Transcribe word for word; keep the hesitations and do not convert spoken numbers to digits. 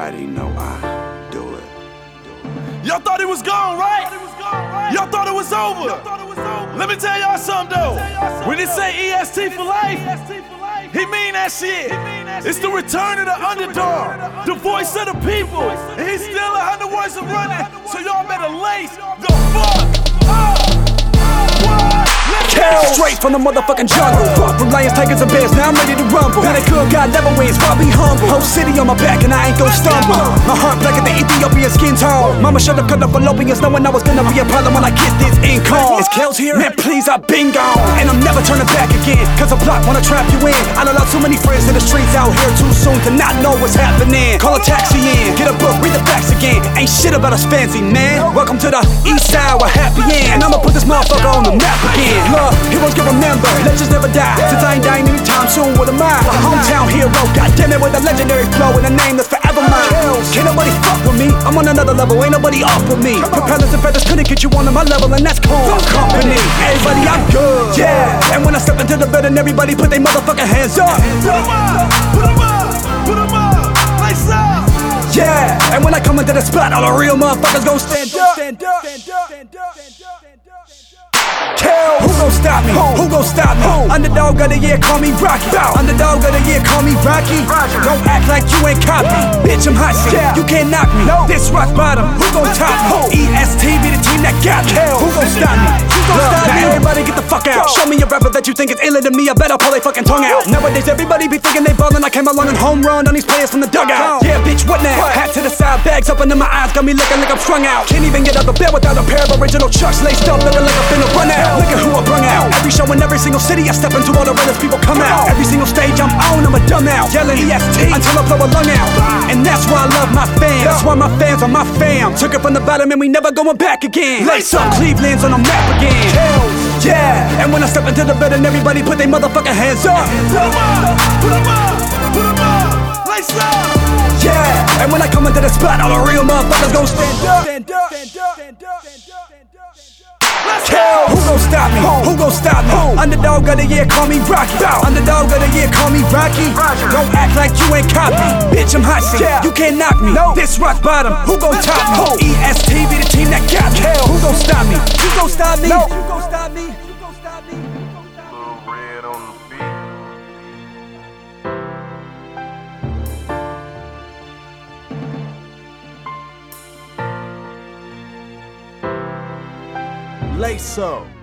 already know I do it. Y'all thought it was gone, right? Y'all thought it was over. Let me tell y'all something though. When it say E S T for life, he mean that shit. It's the return of the underdog, the voice of the people. And he's still a hundred words of running. So y'all better lace the fuck up. Straight from the motherfucking jungle. Fuck from lions, tigers, and bears, now I'm ready to rumble. Now they good, God never wins, but I'll be humble. Whole city on my back and I ain't gon' stumble. My heart black at the Ethiopian skin tone. Mama should have cut up fallopians, knowing I was gonna be a problem when I get this income. Is Kels here? Man, please, I've been gone. And I'm never turning back again, cause a block wanna trap you in. I done lost too many friends in the streets out here too soon to not know what's happening. Call a taxi in, get a book, read the facts again. Ain't shit about us fancy, man. Welcome to the east side, we're happy in. And I'ma put this motherfucker on the map again. Look, heroes can remember, legends never die. Since I ain't dying anytime soon, what am I? A hometown hero, goddamn it, with a legendary flow and a name that's forever mine. Can't nobody fuck with me, I'm on another level, ain't nobody off with me. Propellers and feathers couldn't get you on my level, and that's cool. Company, everybody, I'm good. Yeah, and when I step into the building, everybody put their motherfucking hands up. Put 'em up, put 'em up, put 'em up, lace up. Yeah, and when I come into the spot, all the real motherfuckers gon' stand up. Stand up, stand up, stand up, stand up. Kels, who gon' stop me? Who gon' stop me? Who? Underdog of the year, call me Rocky. Bow. Underdog of the year, call me Rocky. Roger. Don't act like you ain't copy. Bitch, I'm hot shit. Yeah. You can't knock me. No. This rock bottom, who gon' top me? Who? E S T be the team that got me. Kels. Who gon' stop me? Who gon' stop me? Everybody get the fuck out. Show me a rapper that you think is iller than me, I better pull they fucking tongue out. Nowadays everybody be thinking they ballin'. I came along and home run on these players from the dugout. Yeah, bitch, what now? What? Hat to the side, bags up under my eyes, got me looking like I'm strung out. Can't even get out the bed without a pair of original chucks laced up, looking like I'm finna run out. Look at who I brung out. Every show in every single city I step into, all the realest people come out. Every single stage I'm on, I'm a dumb out. Yelling E S T until I blow a lung out. And that's why I love my fans. That's why my fans are my fam. Took it from the bottom and we never going back again. Lace up, Cleveland's on the map again. Yeah, and when I step into the building, everybody put their motherfucking hands up. Put 'em up, put 'em up, put 'em up, lace up. Yeah, and when I come into the spot, all the real motherfuckers gon' stand up. Stand up, stand up, stand up, stand up. Kels, who gon' stop me? Who gon' stop me? Who? Underdog of the year, call me Rocky. Bow. Underdog of the year, call me Rocky. Roger. Don't act like you ain't copy. Bitch, I'm hot shit. Yeah. You can't knock me. No. This rock bottom, who gon' top me? Who? E S T be the team that got me. Kels, who gon' stop me? You gon' stop me? No. You gon' stop me? You gon' stop me? Little red on the beat. Lace up.